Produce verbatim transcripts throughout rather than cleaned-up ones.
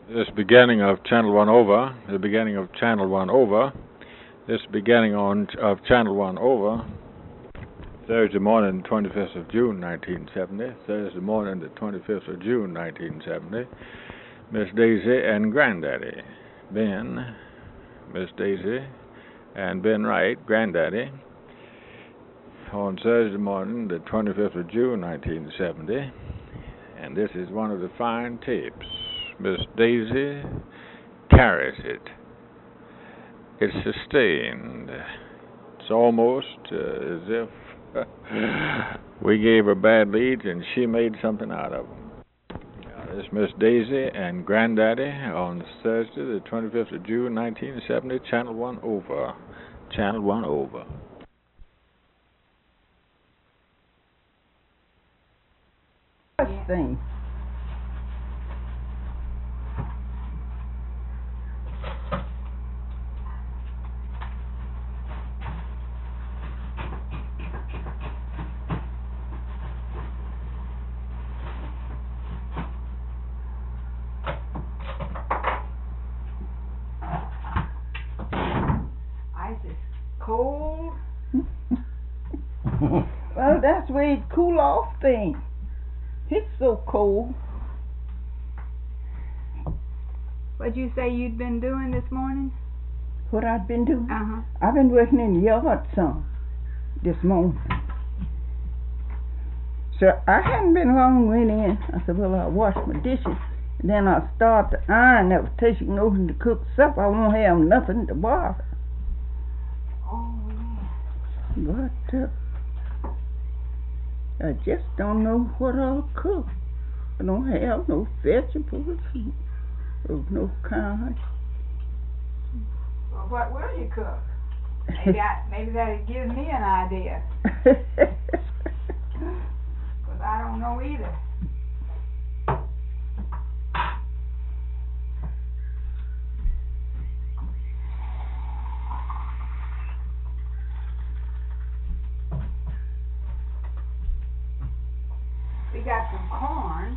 This beginning of Channel One Over, the beginning of Channel One Over, this beginning on of Channel One Over, Thursday morning, twenty-fifth of June, nineteen seventy. Thursday morning, the twenty-fifth of June, nineteen seventy. Miss Daisy and Granddaddy Ben, Miss Daisy and Ben Wright, Granddaddy, on Thursday morning, the twenty-fifth of June, nineteen seventy. And this is one of the fine tapes. Miss Daisy carries it. It's sustained. It's almost uh, as if we gave her bad leads and she made something out of them. Uh, this Miss Daisy and Granddaddy on Thursday, the twenty-fifth of June, nineteen seventy, Channel One Over. Channel One Over. Thing. Ice is cold. Well, that's the way it cool off things. It's so cold. What'd you say you'd been doing this morning? What I've been doing? Uh-huh. I've been working in the yard some this morning. So I hadn't been long went in. I said, well, I'll wash my dishes. And then I'll start to iron. That was taking over to cook supper. I won't have nothing to bother. Oh, yeah. But uh, I just don't know what I'll cook. I don't have no vegetables, or no kind. Well, what will you cook? Maybe, I, maybe that'll give me an idea. Because I don't know either. We got some corn.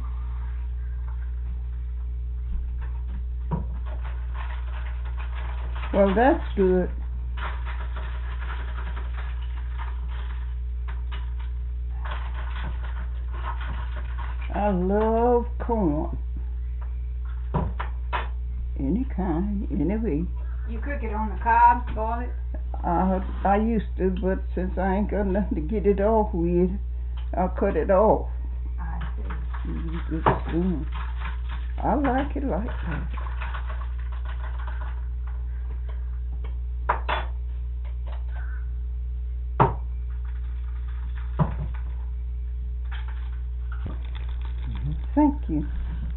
Well, that's good. I love corn. Any kind, any way. You cook it on the cob, boil it? I, I used to, but since I ain't got nothing to get it off with, I'll cut it off. I see. Good spoon. I like it like that. Thank you.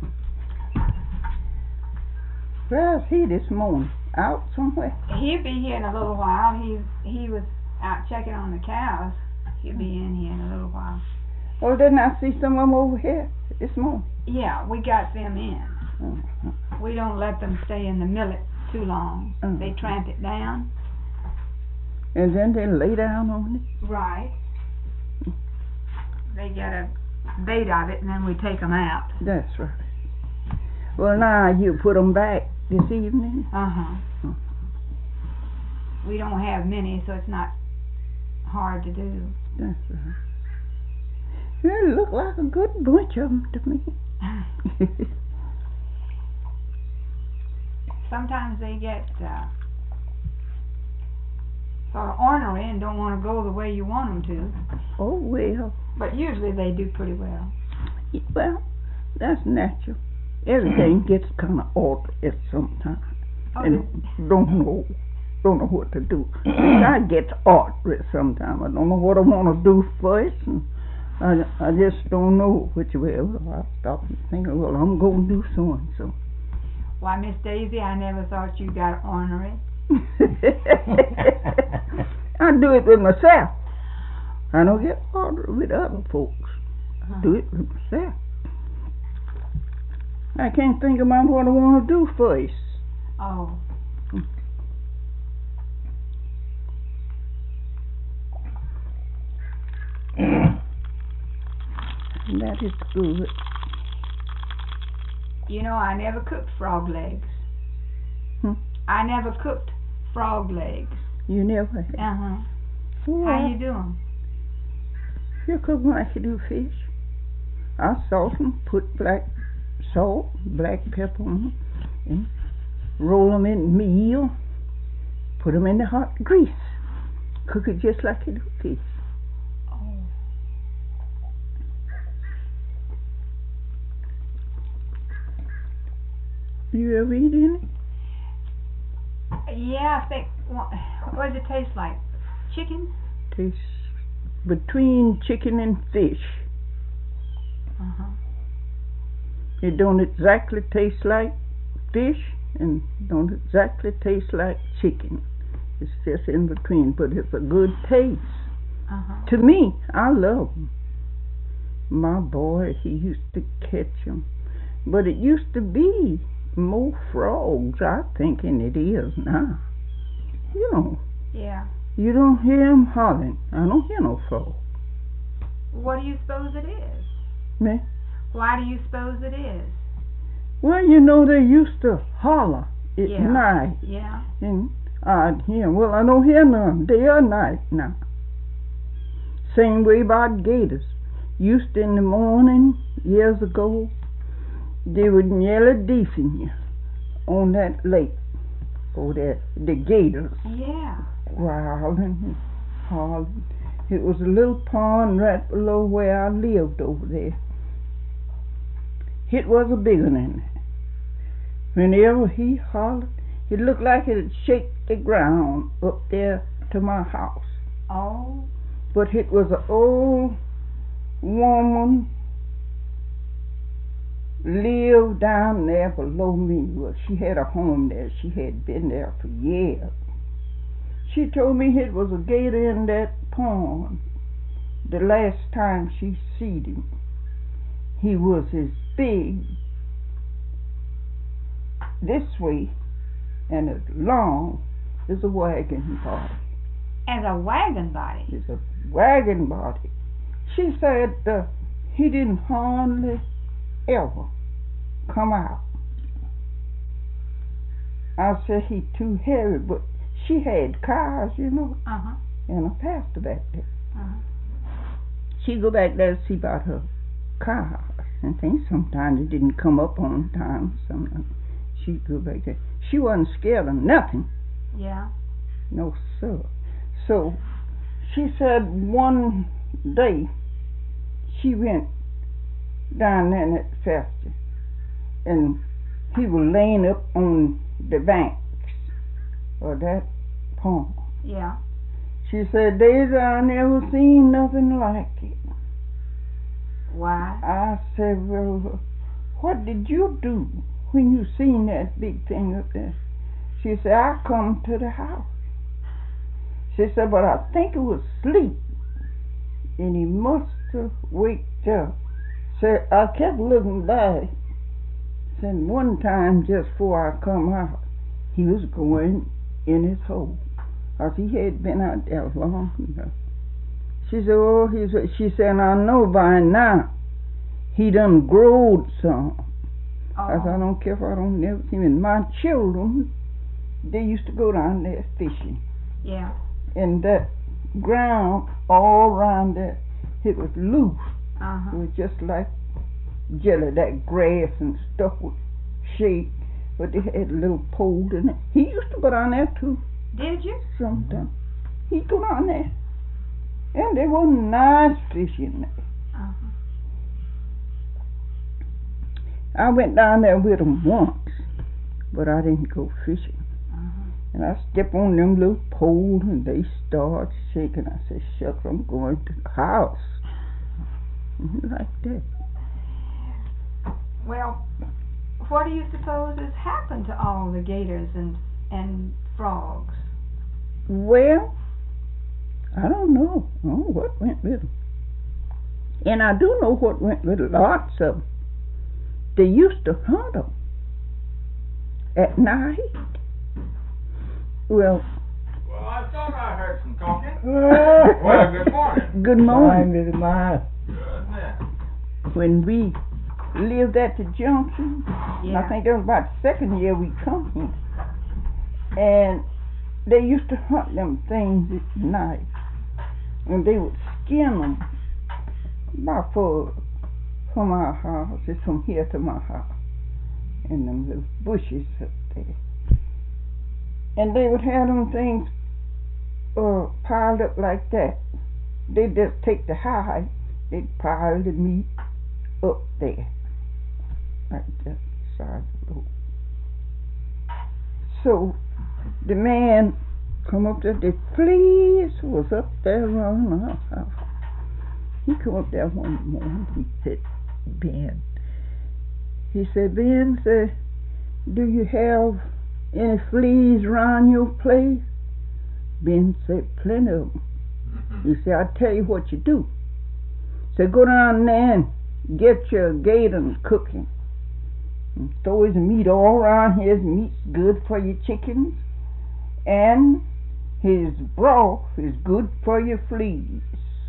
Where's he this morning? Out somewhere? He'll be here in a little while. He he was out checking on the cows. He'll be in here in a little while. Oh, didn't I see some of them over here this morning? Yeah, we got them in. Uh-huh. We don't let them stay in the millet too long. Uh-huh. They tramp it down. And then they lay down on it? Right. They get a bait of it, and then we take them out. That's right. Well, now you put them back this evening? Uh-huh. Uh-huh. We don't have many, so it's not hard to do. That's right. They look like a good bunch of them to me. Sometimes they get uh, sort of ornery and don't want to go the way you want them to. Oh, well. But usually they do pretty well. Well, that's natural. Everything gets kind of altered at some time. Oh, and don't know don't know what to do. I get altered sometimes. I don't know what I want to do first, and I, I just don't know which way. Well, I stop and think, well, I'm going to do so and so. Why, Miss Daisy, I never thought you got ornery. I do it with myself. I don't get ornery with other folks. I do it with myself. I can't think about what I want to do first. Oh. That is good. You know, I never cooked frog legs. Hmm? I never cooked frog legs. You never had. Uh-huh. Well, How you do 'em? you cook 'em like you do fish. I salt 'em, put black salt, black pepper on 'em, and roll 'em in meal, put 'em in the hot grease. Cook it just like you do fish. Oh. You ever eat any? Yeah, I think. What, what does it taste like? Chicken? Tastes between chicken and fish. Uh-huh. It don't exactly taste like fish and don't exactly taste like chicken. It's just in between, but it's a good taste. Uh-huh. To me, I love 'em. My boy, he used to catch 'em, but it used to be more frogs, I think, than it is now. You know, Yeah. you don't hear 'em hollering. I don't hear no frog. What do you suppose it is? Me? Why do you suppose it is? Well, you know, they used to holler at Yeah. night, Yeah. and I'd hear 'em. Well, I don't hear none day or night now. Same way about gators. Used in the morning, years ago, they would yell at deefing you on that lake. Oh, there, the gators. Yeah. Growling and hollering. It was a little pond right below where I lived over there. It was a big one in there. Whenever he hollered, it looked like it'd shake the ground up there to my house. Oh. But it was an old woman lived down there below me. Well, she had a home there. She had been there for years. She told me it was a gator in that pond the last time she seen him. He was as big this way and as long as a wagon body. As a wagon body. It's a wagon body. She said uh, he didn't hardly ever come out. I said he too heavy, but she had cars, you know, Uh-huh. and a pastor back there. Uh-huh. She'd go back there to see about her cars and things. Sometimes it didn't come up on time. Sometimes she'd go back there. She wasn't scared of nothing. Yeah. No, sir. So she said one day she went down there in that pasture and he was laying up on the banks of that pond. Yeah. She said, Daisy, I never seen nothing like it. Why? I said, well, what did you do when you seen that big thing up there? She said, I come to the house. She said, but I think it was sleep. And he must have waked up. Said, I kept looking back. Said, one time just before I come out, he was going in his hole. Cause he had been out there long enough. She said, oh, he's, she said, I know by now he done growed some. Oh. I said, I don't care if I don't never see him. My children, they used to go down there fishing. Yeah. And that ground all around there, it was loose. Uh-huh. It was just like jelly, that grass and stuff would shake, but they had a little pole in it. He used to go down there too. Did you? Sometimes he'd go down there, and there was nice fish in there. Uh-huh. I went down there with him once, but I didn't go fishing. Uh-huh. And I stepped on them little poles, and they started shaking. I said, shucks, I'm going to the house. Like that. Well, what do you suppose has happened to all the gators and and frogs? Well, I don't know. Oh, what went with them? And I do know what went with lots of them. They used to hunt them at night. Well, Well, I thought I heard some talking. well, Well, good morning. good morning. Good, man. When we lived at the junction. And I Yeah. think that was about the second year we come here. And they used to hunt them things at night. And they would skin them about for from our house. It's from here to my house. And them little bushes up there. And they would have them things uh, piled up like that. They'd just take the hide, they'd pile the meat up there. Like that side of the road. So the man come up there, the fleas was up there around our house. He come up there one morning, he said, Ben, he said, Ben, said, do you have any fleas around your place? Ben said, plenty of them. He said, I'll tell you what you do. He said, go down there and get your gator and cook him. And throw his meat all around here. His meat's good for your chickens. And his broth is good for your fleas.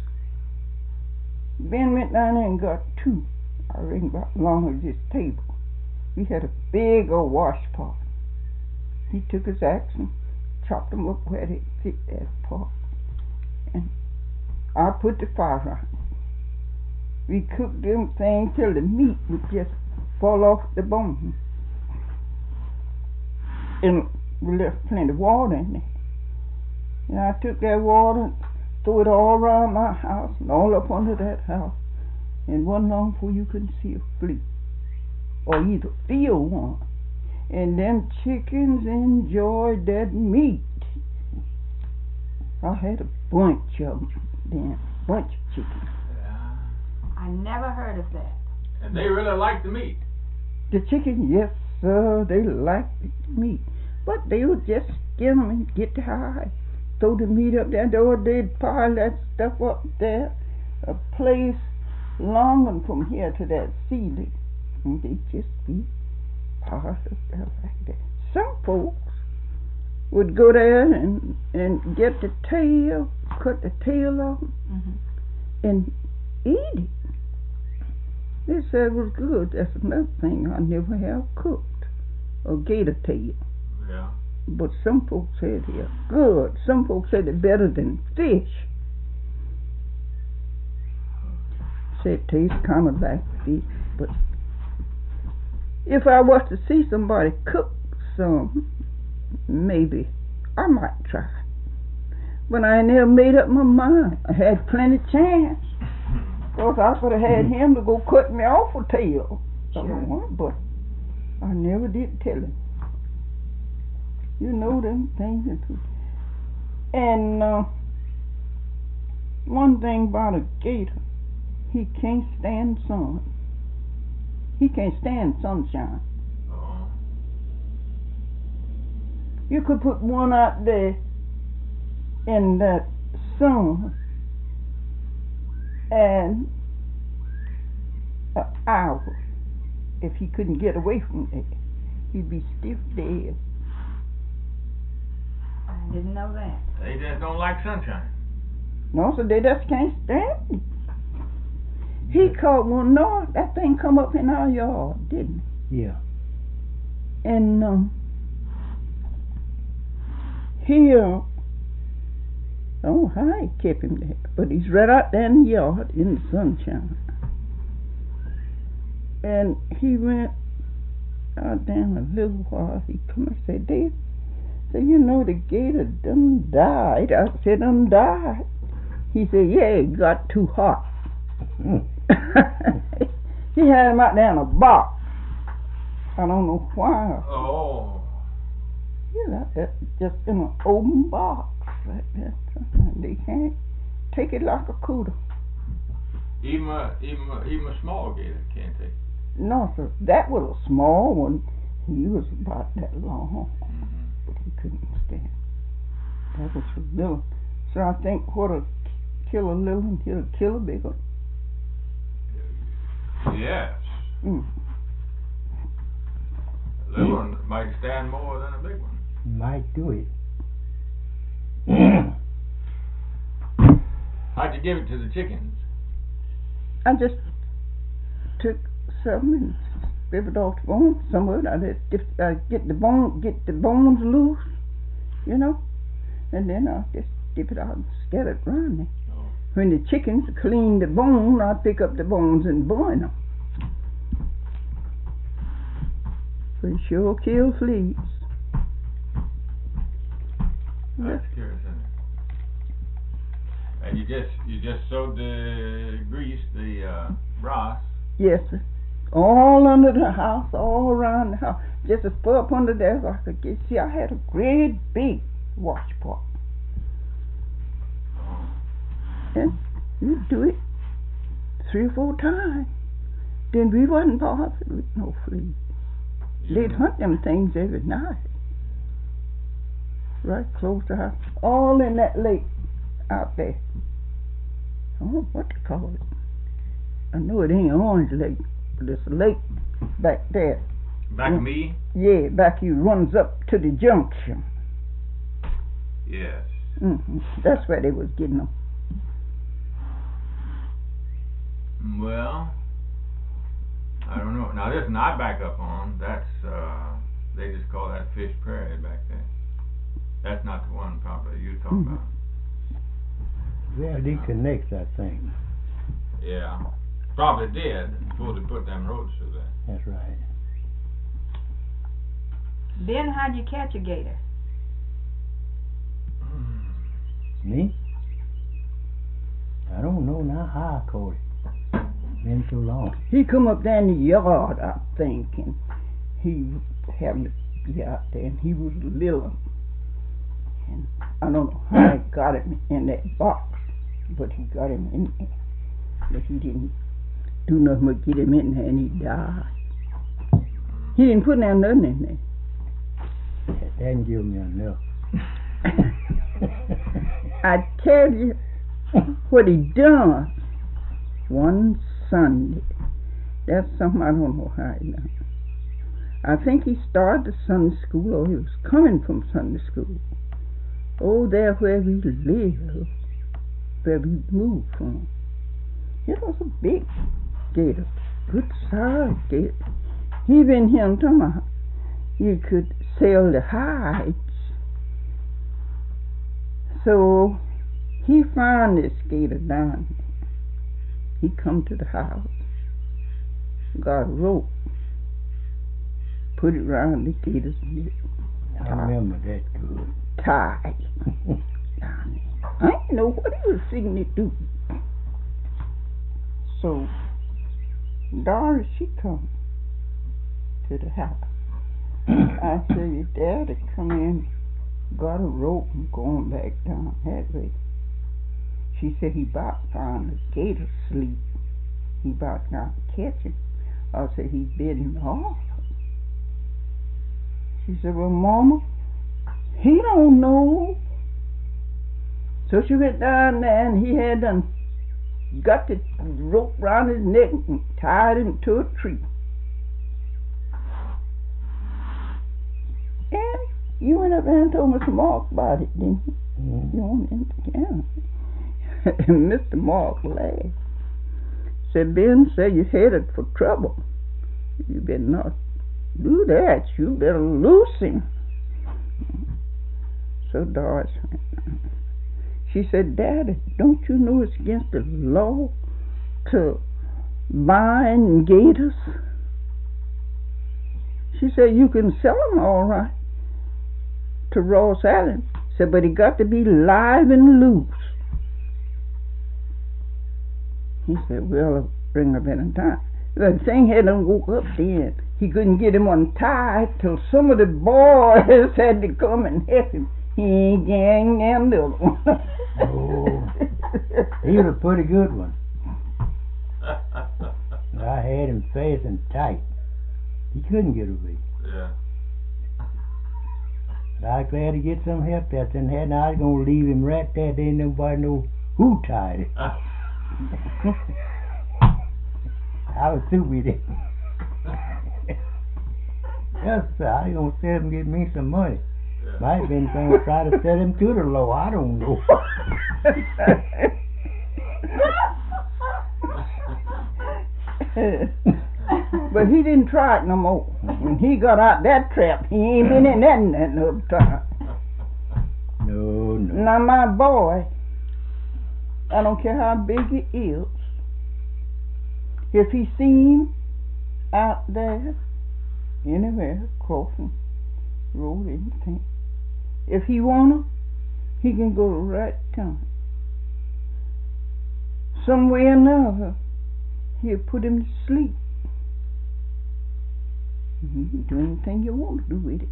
Ben went down there and got two. I reckon about as long as this table. We had a big old wash pot. He took his axe and chopped them up where they fit that pot. And I put the fire on. We cooked them things till the meat would just fall off the bone. And we left plenty of water in there. And I took that water and threw it all around my house and all up under that house. And wasn't long before you couldn't see a flea. Or either feel one. And them chickens enjoyed that meat. I had a bunch of them then, bunch of chickens. Yeah. I never heard of that. And they really like the meat. The chickens, yes sir, they liked the meat. But they would just skin them and get the hide. Throw the meat up there, or they'd pile that stuff up there. A place longer from here to that ceiling. And they'd just be piled up there like that. Some folks would go there and, and get the tail, cut the tail off, Mm-hmm. and eat it. They said it was good. That's another thing I never have cooked. A gator tail. Yeah. But some folks said they're good. Some folks said they're better than fish. Said it tastes kind of like fish. But if I was to see somebody cook some, maybe I might try. But I ain't never made up my mind. I had plenty of chance. Because I could have had him to go cut me off a tail. Sure. But I never did tell him. You know them things. And uh, one thing about a gator, he can't stand sun. He can't stand sunshine. Oh. You could put one out there in that sun and an hour. If he couldn't get away from there, he'd be stiff dead. I didn't know that. They just don't like sunshine. No, so they just can't stand it. He caught one. No, that thing come up in our yard, didn't it? Yeah. And um, he, uh, I don't know how he kept him there, but he's right out there in the yard in the sunshine. And he went out there in a little while. He come and said, Dave, said, you know, the gator done died. I said, done died. He said, yeah, it got too hot. He had him out there in a box. I don't know why. Oh. Yeah, that, just in an open box like that. They can't take it like a cooter. Even a, even a, even a small gator can't take it. No, sir. That was a small one. He was about that long, Mm-hmm. but he couldn't stand. That was a little. So I think what'll kill a little one, he'll kill a big one. Yes. Mm. A little one might stand more than a big one. Might do it. How'd you give it to the chickens? I just took some and strip it off the bone. Some of it I just dip, uh, get the bone, get the bones loose, you know, and then I just dip it out and scatter it around there. Oh. When the chickens clean the bone, I pick up the bones and boil them. They sure kill fleas. That's curious, isn't it? And you just you just sewed the grease, the uh, brass. Yes, sir. All under the house, all around the house. Just as far up under there as I could get. See, I had a great big wash pot. And you do it three or four times. Then we wasn't bothered with no fleas. Yeah. They'd hunt them things every night. Right close to the house. All in that lake out there. I don't know what to call it. I know it ain't Orange Lake, but it's a lake back there. Back of me? Yeah, back you runs up to the junction. Yes. Mm-hmm. That's where they was getting them. Well, I don't know. Now this one I back up on, that's, uh, they just call that Fish Prairie back there. That's not the one probably you talking Mhm. about. Well, it connects, I think. Yeah. Probably did before they put them roads through there. That's right. Ben, how'd you catch a gator? Me? I don't know now how I caught it. Been so long. He come up there in the yard, I think, and he happened to be out there, and he was little. And I don't know how he got him in that box, but he got him in there. But he didn't do nothing but get him in there, and he died. He didn't put down nothing in there. That didn't give me enough. I tell you what he done one Sunday. That's something I don't know how he done. I think he started the Sunday school, or he was coming from Sunday school. Oh, there where we live, where we moved from. It was a big gator, good sized gator. He been here and talking about you could sell the hides. So he found this gator down here. He come to the house, got a rope, put it around the gator's neck. I remember that good. Tied down there. I didn't know what he was fixing to do. So Doris, she come to the house. I said, your daddy come in, got a rope and going back down that way. She said he about found the gator asleep. He about got to catch him. I said, he's been off. She said, well, Mama, he don't know. So she went down there and he had done got the rope round his neck and tied him to a tree. And you went up there and told Mister Mark about it, didn't you? Mm-hmm. You went in the camera. And Mister Mark laughed. Said, Ben said you headed for trouble. You better not do that. You better loose him. So Doris went. She said, Daddy, don't you know it's against the law to bind gators? She said, you can sell them all right to Ross Allen. Said, but he got to be live and loose. He said, well, I'll bring up in time. The thing had him woke up then. He couldn't get him untied till some of the boys had to come and help him. He ain't getting them the other one. Oh, he was a pretty good one. I had him fast and tight. He couldn't get away. Yeah. But I was glad to get some help that then had. I was going to leave him right there. There ain't nobody know who tied it. I was through with it. Yes, sir. I was going to sell him and get me some money. Yeah. Might have been going to try to set him to the law. I don't know. But he didn't try it no more. When he got out that trap, he ain't been in that another time. No, no. Now my boy, I don't care how big he is, if he see him out there, anywhere, crossing road, anything, if he wanna, he can go right to him. Some way or another, he'll put him to sleep. You can do anything you want to do with it.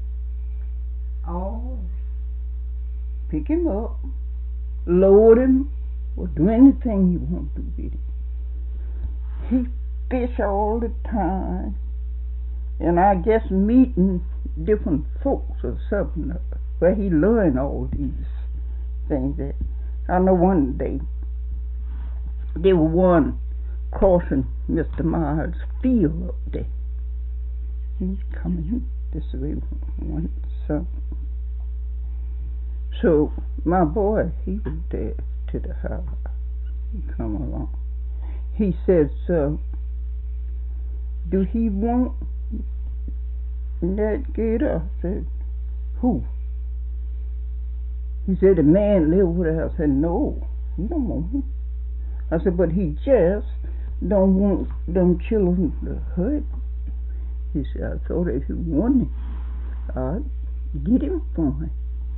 Oh. Pick him up, load him, or do anything you want to do with it. He fish all the time, and I guess meeting different folks or something where he learned all these things. That I know one day there was one crossing Mister Myers' field up there. He's coming this way one son. So my boy, he was there to the house. He come along. He said, "So, do he want that gator?" I said, "Who?" He said, "The man live with her." I said, "No, he don't want him." I said, "But he just don't want them children to hurt." He said, "I thought if you want him, I'd get him for him."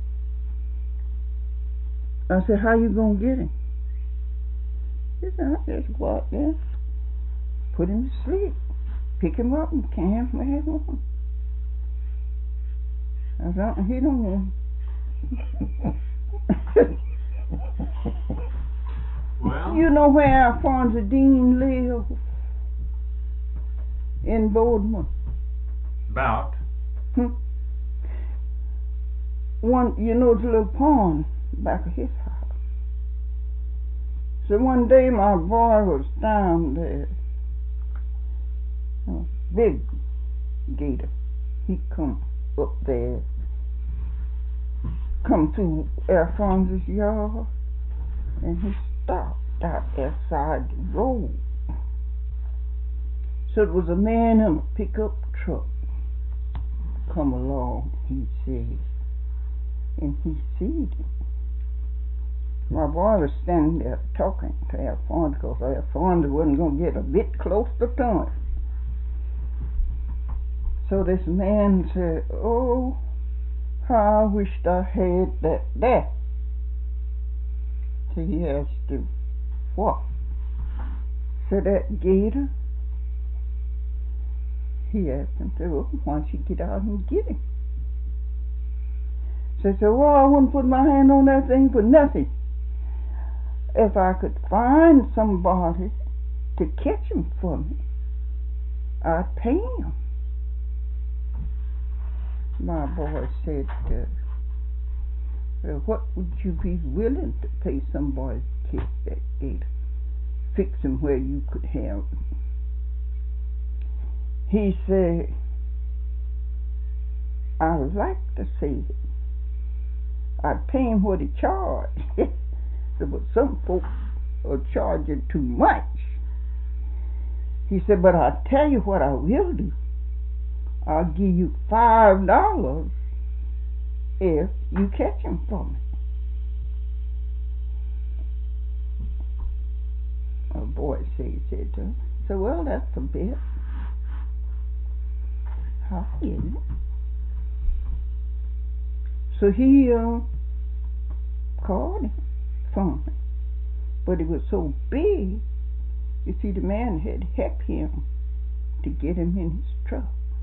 I said, "How you gonna get him?" He said, "I just go out there, put him to sleep, pick him up and carry him where he wants." I said, "He don't want him." Well, You know where Alphonse Dean lives? In Boardman. about. Hmm? One, you know, the little pond back of his house. So one day my boy was down there, a big gator. He come up there, come through Alphonse's yard, and he stopped out there side the road. So it was a man in a pickup truck come along, he said, and he seen him. My boy was standing there talking to Alphonse because Alphonse wasn't going to get a bit close to him. So this man said, "Oh, how I wished I had that there." So he asked him, "What?" Said, "That gator." He asked him, said, "Well, why don't you get out and get him?" So he said, "Well, I wouldn't put my hand on that thing for nothing. If I could find somebody to catch him for me, I'd pay him." My boy said, uh, well, "What would you be willing to pay somebody to catch that gator? Fix him where you could have him." He said, "I like to see it. I'd pay him what he charged." But some folks are charging too much. He said, "But I'll tell you what I will do. I'll give you five dollars if you catch him for me." A boy said, said to him, "So, well, that's a bit. How is it?" So he uh, called him for me. But it was so big, you see, the man had helped him to get him in his truck.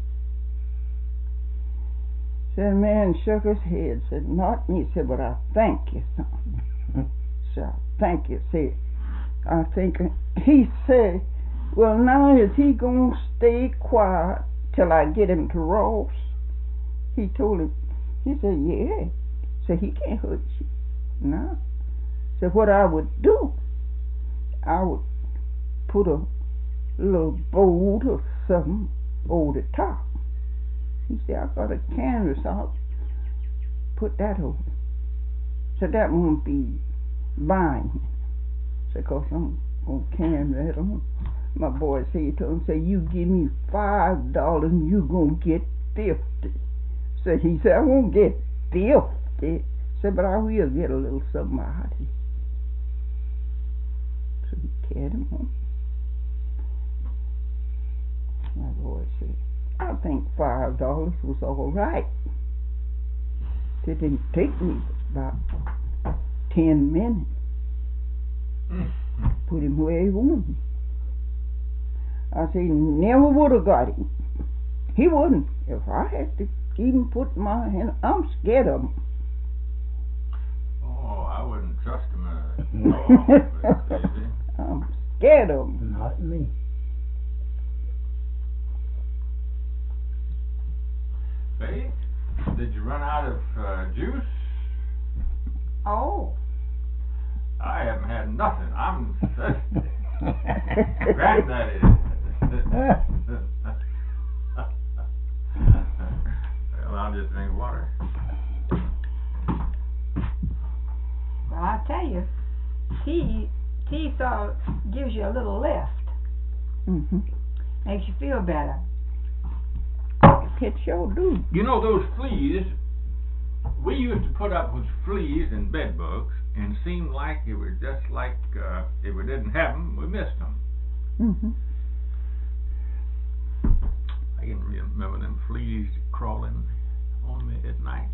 So the man shook his head, said, "Not me." Said, "But I thank you, son." So I thank you. Said, I think, he said, "Well, now is he going to stay quiet till I get him to Ross?" He told him, he said, "Yeah." Said, "He can't hurt you." No. So what I would do, I would put a little boat or something over the top. He said, "I got a canvas, I'll put that over." So that won't be buying. So, cause I'm gonna carry that on My boy said to him, say, you give me five dollars and you gonna get fifty. So he said, I won't get fifty. Said, but I will get a little something out of it. So he carried him home. My boy said, I think five dollars was all right. It didn't take me about ten minutes. Put him where he wanted. I said, he never would have got him. He wouldn't. If I had to even put my hand, I'm scared of him. Oh, I wouldn't trust him at all. I'm scared of him. Not me. Faith, did you run out of uh, juice? Oh. I haven't had nothing. I'm thirsty. Granddaddy. Well, I'll just drink water. Well, I tell you, tea, tea sort of gives you a little lift. Mm-hmm. Makes you feel better. It sure do. You know those fleas, we used to put up with fleas and bed bugs, and it seemed like it was just like uh, if we didn't have them, we missed them. Mm-hmm. I can remember them fleas crawling on me at night.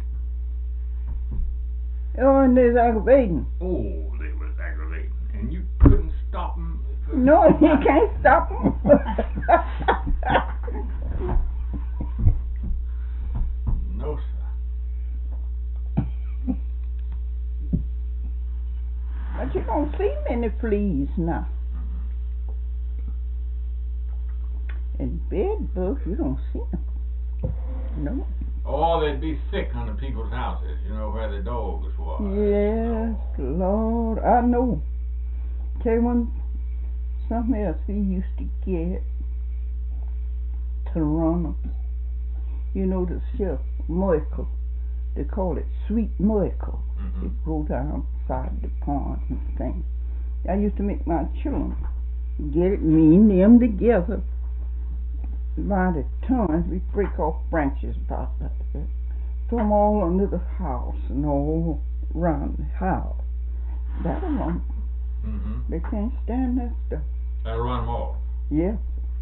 Oh, and there's aggravating. Oh, they was aggravating, and you couldn't stop them. No, you can't stop them. No, sir. But you don't see many fleas now. And bed bugs, you don't see them. No. Oh, they'd be sick under people's houses, you know, where the dogs was. Yes, Lord, I know. Tell you one, something else we used to get to run them. You know the chef, Michael. They call it sweet Michael. Mm-hmm. It go down side the pond and things. I used to make my children get it, me and them together. By the tons, we break off branches about that. Throw them all under the house and all around the house. That'll run. Mm-hmm. They can't stand that stuff. That'll run them off. Yeah.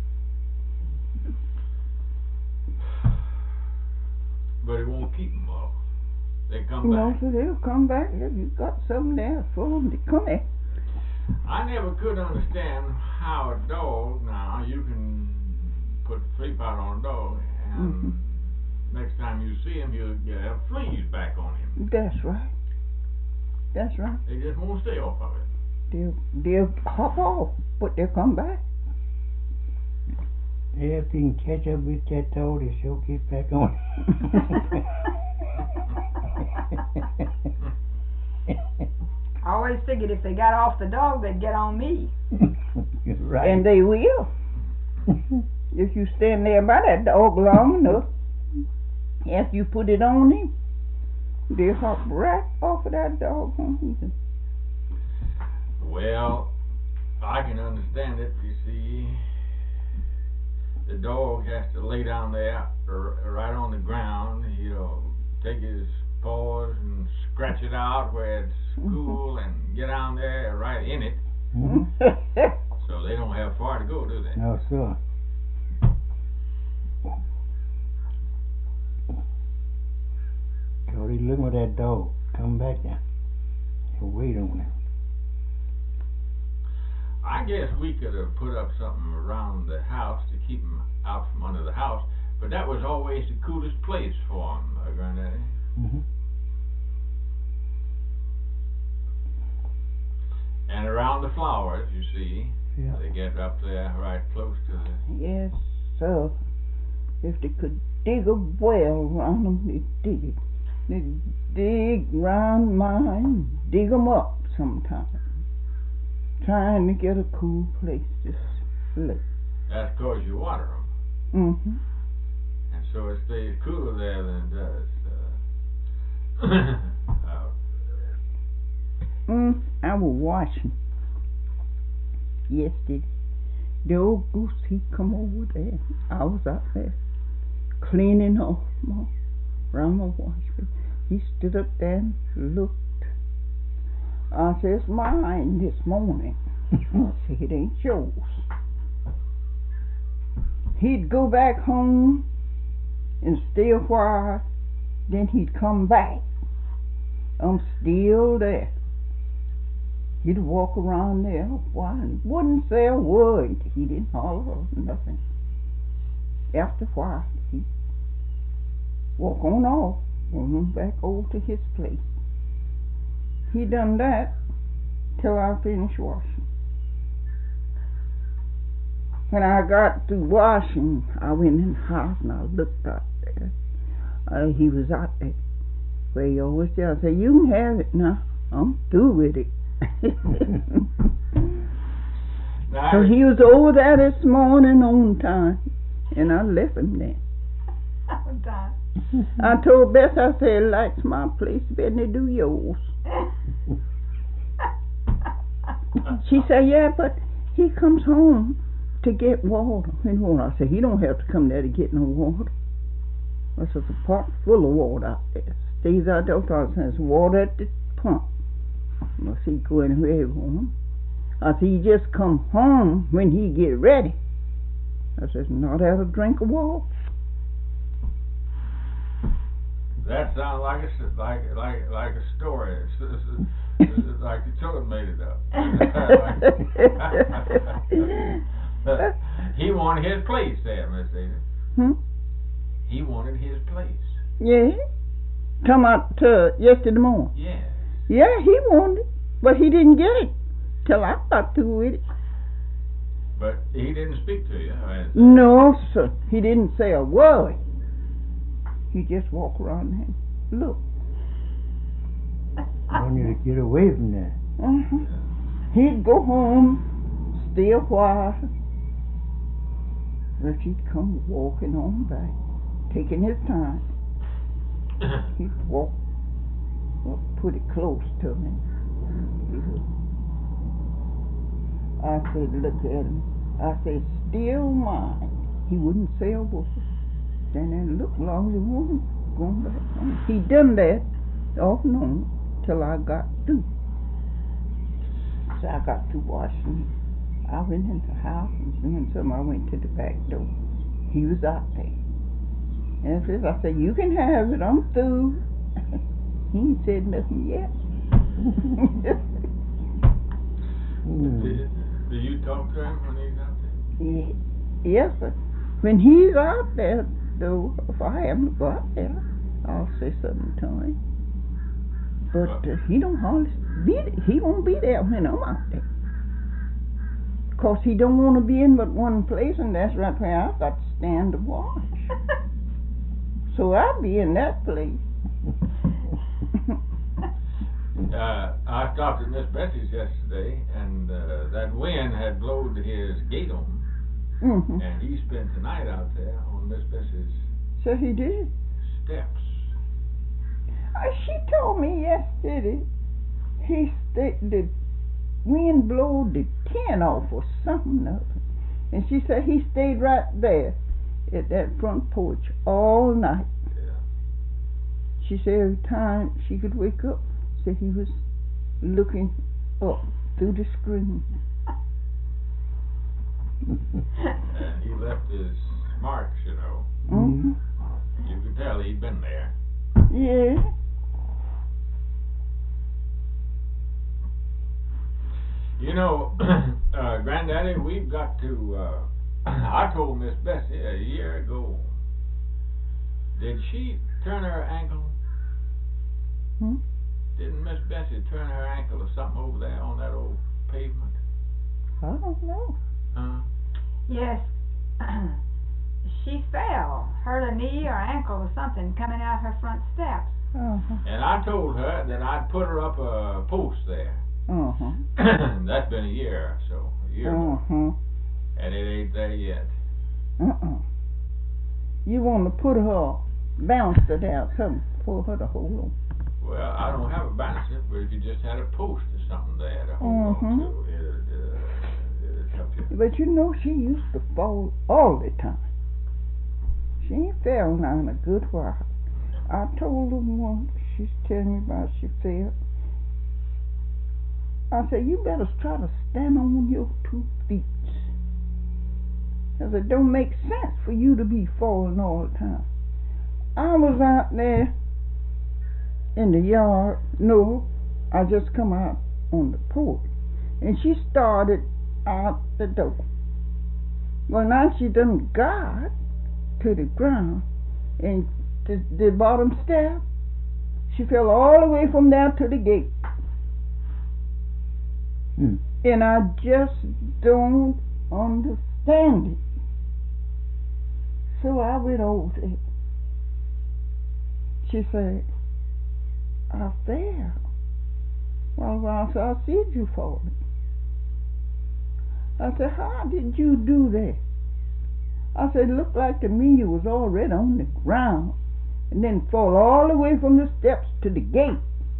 But it won't keep them off. They come No, back. so they'll come back. If you got something there for them to come at. I never could understand how a dog, now you can put flea powder on a dog, and Mhm. next time you see him, you'll you'll have fleas back on him. That's right. That's right. They just won't stay off of it. They'll, they'll hop off, but they'll come back. Yeah, if you can catch up with that dog, they sure get back on. I always figured if they got off the dog, they'd get on me. Right. And they will. If you stand there by that dog long enough, after you put it on him, they'll hop right off of that dog on him. Well, I can understand it. You see, the dog has to lay down there, r- right on the ground. You know, take his paws and scratch it out where it's cool, and get down there right in it. Mhm. So they don't have far to go, do they? No, sir. Jody, look at that dog. Come back now. You wait on him. I guess we could have put up something around the house to keep them out from under the house, but that was always the coolest place for them, uh, Granddaddy. Mm-hmm. And around the flowers, you see, Yeah. they get up there right close to the... Yes, sir. If they could dig a well round them, they'd dig it. They'd dig round mine, dig 'em up sometimes. Trying to get a cool place to sleep. That's 'cause you water them, Mm-hmm. and so it stays cooler there than it does uh, out. Mm, I was washing yesterday, The old goose, he come over there. I was out there cleaning off my, around my wash. He stood up there and looked. I said, it's mine this morning. I said, it ain't yours. He'd go back home and stay a while, then he'd come back. I'm still there. He'd walk around there a while and wouldn't say a word. He didn't holler or nothing. After a while, he'd walk on off and went back over to his place. He done that till I finished washing. When I got through washing, I went in the house and I looked out there. Uh, he was out there where he always tells. I said, you can have it now. I'm through with it. So he was over there this morning on time, and I left him there. On time. I told Bess, I said, likes my place better than do yours. She said, yeah, but he comes home to get water. And water. I said, he don't have to come there to get no water. I said, there's a pot full of water out there. Stays out there all the time. There's water at the pump. I said, he go anywhere he want. I said, he just come home when he get ready. I said, not have a drink of water. That sounds like a like like like a story. It's, it's, it's, it's like the children made it up. He wanted his place there, Miss Ada. Hmm? He wanted his place. Yeah. Come out to yesterday morning. Yeah. Yeah, he wanted it, but he didn't get it till I got through with it. But he didn't speak to you. Right? No, sir. He didn't say a word. He just walked around and look. I want you to get away from there. Uh-huh. He'd go home, stay a while, but he'd come walking on back, taking his time. He'd walk, well, put it close to me. I said, look at him. I said, still mine. He wouldn't say a word. Stand there and look long as he wanted, going back home. He done that off and on till I got through. So I got through washing. I went in the house and doing something. I went to the back door. He was out there. And I said, I said, you can have it. I'm through. He ain't said nothing yet. Mm. Did, did you talk to him when he was out there? Yeah. Yes, sir. When he's out there, though, if I haven't got there, I'll say something to him. But uh, he don't hardly be there. He won't be there when I'm out there. Cause he don't want to be in but one place, and that's right where I've got to stand to wash. So I'll be in that place. Uh, I stopped at Miss Bessie's yesterday, and uh, that wind had blowed his gate on, Mm-hmm. and he spent the night out there on Miss Bessie's So he did. steps. Uh, she told me yesterday he sta the wind blowed the tin off or something of it. And she said he stayed right there at that front porch all night. Yeah. She said every time she could wake up, said he was looking up through the screen. And he left his marks, you know. Mm-hmm. You could tell he'd been there. Yeah. You know, uh, Granddaddy, we've got to, uh, I told Miss Bessie a year ago, did she turn her ankle? Hmm? Didn't Miss Bessie turn her ankle or something over there on that old pavement? I don't know. Huh? Yes. She fell, hurt her knee or ankle or something coming out her front steps. Uh-huh. And I told her that I'd put her up a post there. Uh-huh. That's been a year or so, a year more. Uh-huh. And it ain't there yet. Uh-uh. You want to put her, bounce her down, something for her to hold on. Well, I don't have a basket, but if you just had a post or something there to hold Mhm. on to, it'd, uh, it'd help you. but you know she used to fall all the time. She ain't fell now in a good while. I told her once, she's telling me about she fell. I said, you better try to stand on your two feet. Because it don't make sense for you to be falling all the time. I was out there in the yard. No, I just come out on the porch. And she started out the door. Well, now she done got to the ground. And the, the bottom step, she fell all the way from there to the gate. Hmm. And I just don't understand it. So I went over there. She said, I fell. Well, I said, I see you falling. I said, how did you do that? I said, it looked like to me you was already on the ground and then fall all the way from the steps to the gate.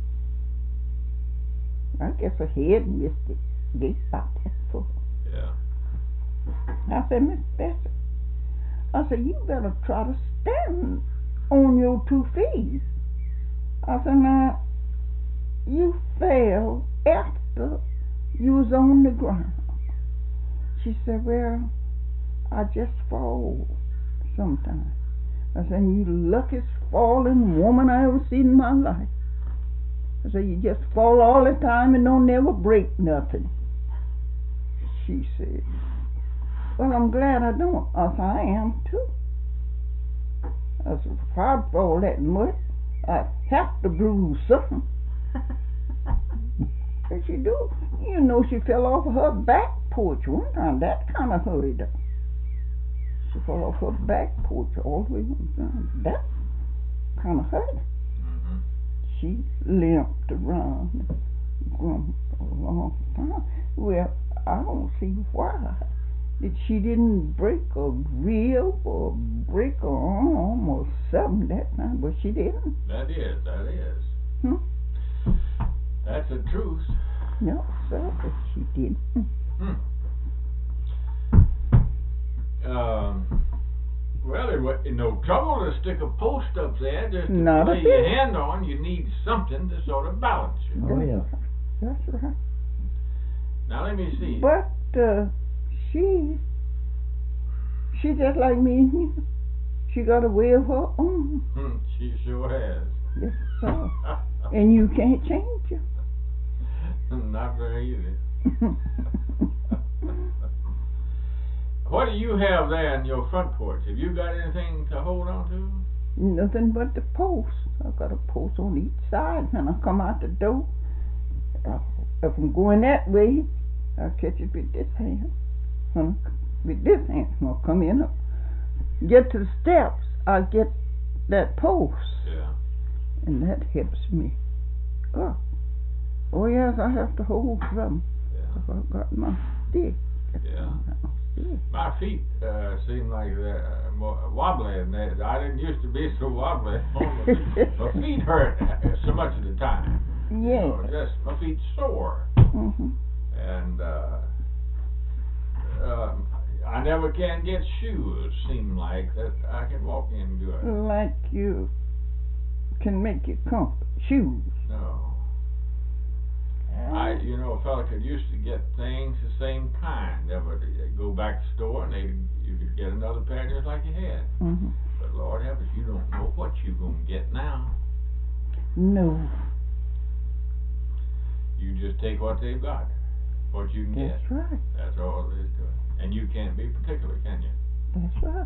I guess her head missed the gate about that far. Yeah. I said, Miss Bessie, I said, you better try to stand on your two feet. I said, now, you fell after you was on the ground. She said, well, I just fall sometimes. I said, you the luckiest falling woman I ever seen in my life. I said, you just fall all the time and don't never break nothing. She said, well, I'm glad I don't. I said, I am too. I said, if I'd fall that much, I'd have to bruise something. But she do. You know, she fell off of her back porch one time. That kind of hurried her. She fell off her back porch all the way down. That kind of hurt her. Mm-hmm. She limped around and grumbled for a long time. Well, I don't see why. That she didn't break a rib or break her arm or something that time, but she didn't. That is, that is. Hmm? That's the truth. No, sir, but she didn't. Hmm. Um, well, it was no trouble to stick a post up there just to Not a lay your bit. hand on. You need something to sort of balance you. Oh, yeah. That's right. Now let me see. But uh, she, she just like me and you. She got a way of her own. Hmm, she sure has. Yes, sir. And you can't change her. Not very easy. What do you have there in your front porch? Have you got anything to hold on to? Nothing but the post. I got a post on each side. When I come out the door, uh, if I'm going that way, I'll catch it with this hand. When I, with this hand, when I come in, I'll get to the steps, I'll get that post. Yeah. And that helps me up. Oh, yes, I have to hold something. Yeah. I've got my stick. Yeah. Yeah. My feet uh, seem like they're uh, more wobbly, and they, I didn't used to be so wobbly. My feet hurt so much of the time. You Yeah. know, just my feet sore, Mm-hmm. and uh, um, I never can get shoes. Seem like that I can walk in good. Like you can make you comfort. Shoes. No. I, you know, a fella could used to get things the same kind. They would go back to the store and they, you could get another pair just like you had. Mm-hmm. But Lord help us, you don't know what you're gonna get now. No. You just take what they've got, what you can get. That's right. That's all there is to it. And you can't be particular, can you? That's right.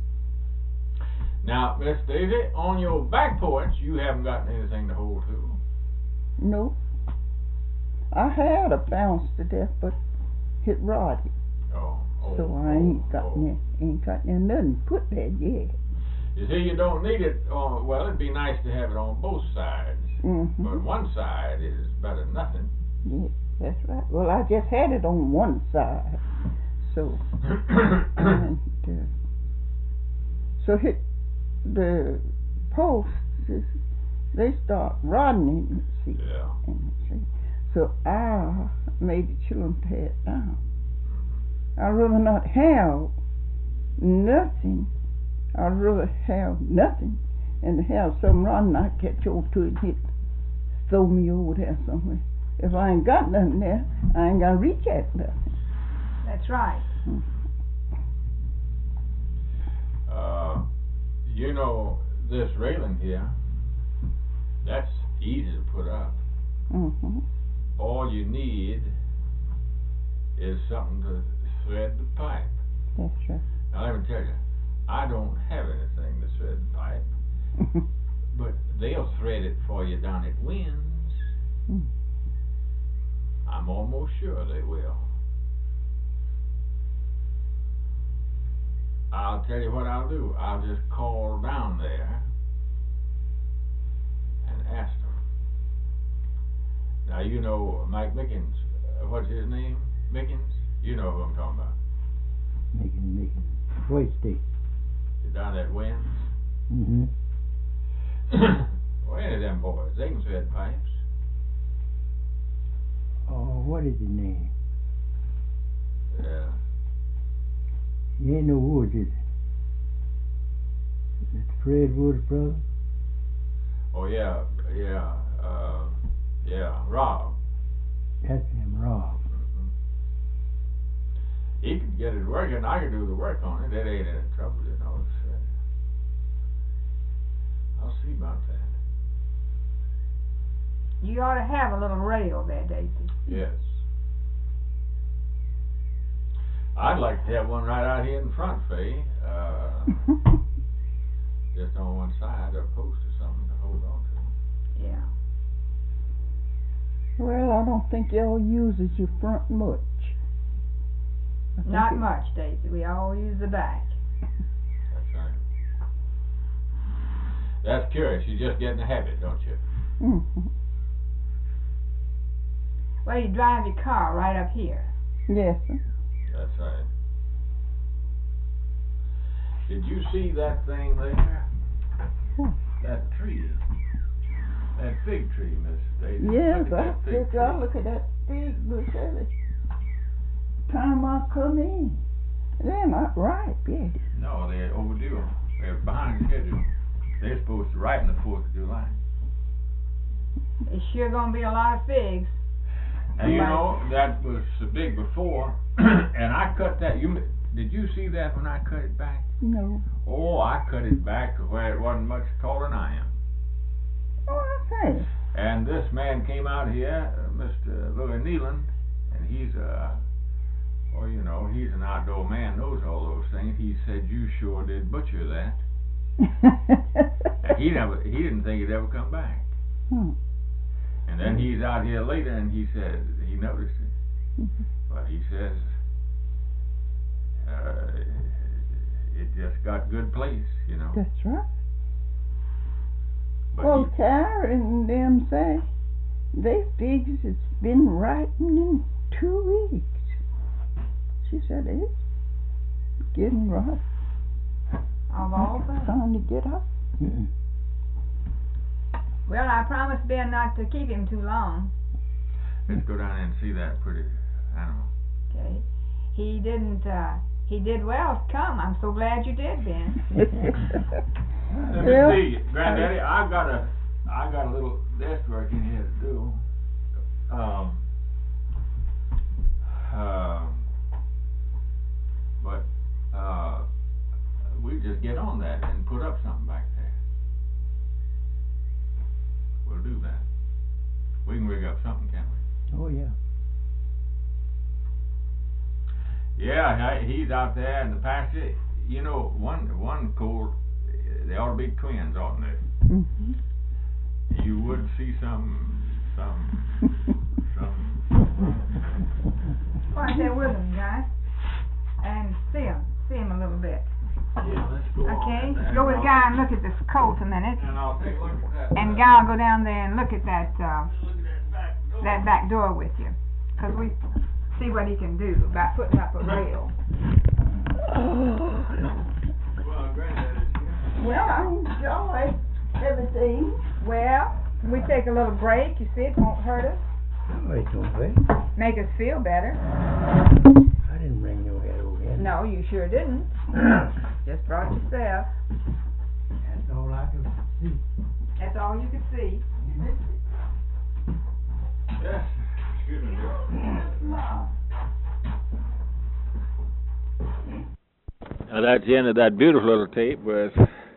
Now, Miss Daisy, on your back porch, you haven't got anything to hold to. No. I had a bounce to death, but hit Roddy. Oh, oh, So I ain't oh, got oh. any, ain't got any nothing put there yet. You see, you don't need it on, well, it'd be nice to have it on both sides. Mm-hmm. But one side is better than nothing. Yeah, that's right. Well, I just had it on one side. So, and, uh, so hit the posts, is- they start rotting, you see. Yeah. And see. So I made the children tear it down. I'd rather not have nothing. I'd rather have nothing and to have some rotten I catch over to it and hit, throw me over there somewhere. If I ain't got nothing there, I ain't gonna reach at nothing. That's right. Uh, you know, this railing here, that's easy to put up. Mm-hmm. All you need is something to thread the pipe. That's right. Now let me tell you, I don't have anything to thread the pipe, but they'll thread it for you down at Wynn's. Mm. I'm almost sure they will. I'll tell you what I'll do. I'll just call down there and ask them. Now you know Mike Mickens. Uh, what's his name? Mickens? You know who I'm talking about. Making, making. White stick. You're down at Wynn's. Mm-hmm. Well, any of them boys, they can thread pipes. Oh, what is his name? Yeah. He ain't no Woods, is it? It's Fred Woods' brother? Oh yeah, yeah, uh, yeah, Rob. That's him, Rob. Mm-hmm. He could get it working. I could do the work on it. That ain't any trouble, you know. It's, uh, I'll see about that. You ought to have a little rail there, Daisy. Yes. I'd like to have one right out here in front, Faye. Uh, just on one side, a post or something to hold on to. Yeah. Well, I don't think y'all uses your front much. I think Not it- much, Daisy. We all use the back. That's right. That's curious. You just get in the habit, don't you? Mhm. Well, you drive your car right up here. Yes, sir. That's right. Did you see that thing there? What? That tree. That fig tree, Miss Daisy. Yes, Look at I that fig think tree. I look at that big bush every time I come in. They're not ripe yet. No, they're overdue. They're behind schedule. They're supposed to ripen the fourth of July. There's sure gonna be a lot of figs. And you know, that was so big before, and I cut that, you, did you see that when I cut it back? No. Oh, I cut it back to where it wasn't much taller than I am. Oh, I say. And this man came out here, uh, Mister Louis Neeland, and he's a, well, you know, he's an outdoor man, knows all those things. He said, you sure did butcher that. And he never, he didn't think it'd ever come back. Hmm. And then he's out here later and he said, he noticed it. Mhm. But he says, uh, it just got good place, you know. That's right. But Well, he- Tara and them say they figures it's been ripening in two weeks. She said it's getting ripe. Of all things. Time to get up. Mm-mm. Well, I promised Ben not to keep him too long. let's go down and see that pretty animal. Okay. He didn't, uh, he did well to come. I'm so glad you did, Ben. Let me Well, see, Granddaddy, I've got a, I got a little desk work in here to do. Um, um, but, uh, we just get on that and put up something back there. We'll do that. We can rig up something, can't we? Oh, yeah. Yeah, he- he's out there in the pasture. You know, one, one colt, they ought to be twins, oughtn't they? Mhm. You would see some, some, some. Go out there with him, guys. And see him. See him a little bit. Yeah, let's go on Okay? in there. Go with Guy and look at this colt a minute. And I'll take a look at that. And Guy will go down there and look at that, uh, Look at that back door. that back door with you. Cause we see what he can do about putting up a rail. Well, Granddaddy's here. Well, I enjoy everything. Well, we take a little break, you see, it won't hurt us. Oh, it's no bad. Make us feel better. I didn't bring no help. sure didn't. Just brought yourself. That's all I can see. That's all you could see. Yes. Excuse me. Now that's the end of that beautiful little tape with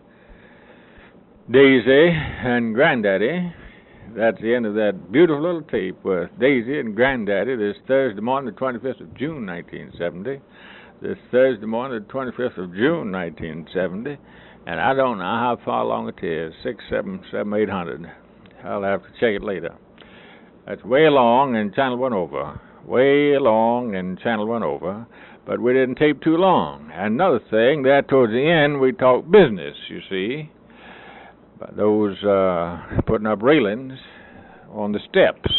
Daisy and Granddaddy. That's the end of that beautiful little tape with Daisy and Granddaddy this Thursday morning, the twenty-fifth of June, nineteen seventy. This Thursday morning, the twenty-fifth of June, nineteen seventy. And I don't know how far along it is, six, seven, seven, eight hundred. I'll have to check it later. That's way along and channel one over. Way along and channel one over. But we didn't tape too long. And another thing, there towards the end, we talked business, you see. But those uh, putting up railings on the steps.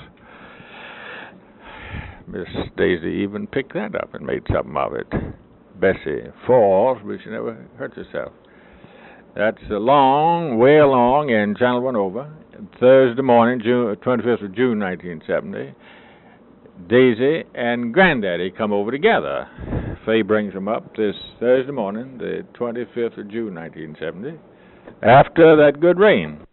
Miss Daisy even picked that up and made something of it. Bessie falls, but she never hurts herself. That's a long, way along and channel one over. Thursday morning, June twenty-fifth of June, nineteen seventy. Daisy and Granddaddy come over together. Faye brings them up this Thursday morning, the twenty-fifth of June, nineteen seventy, after that good rain.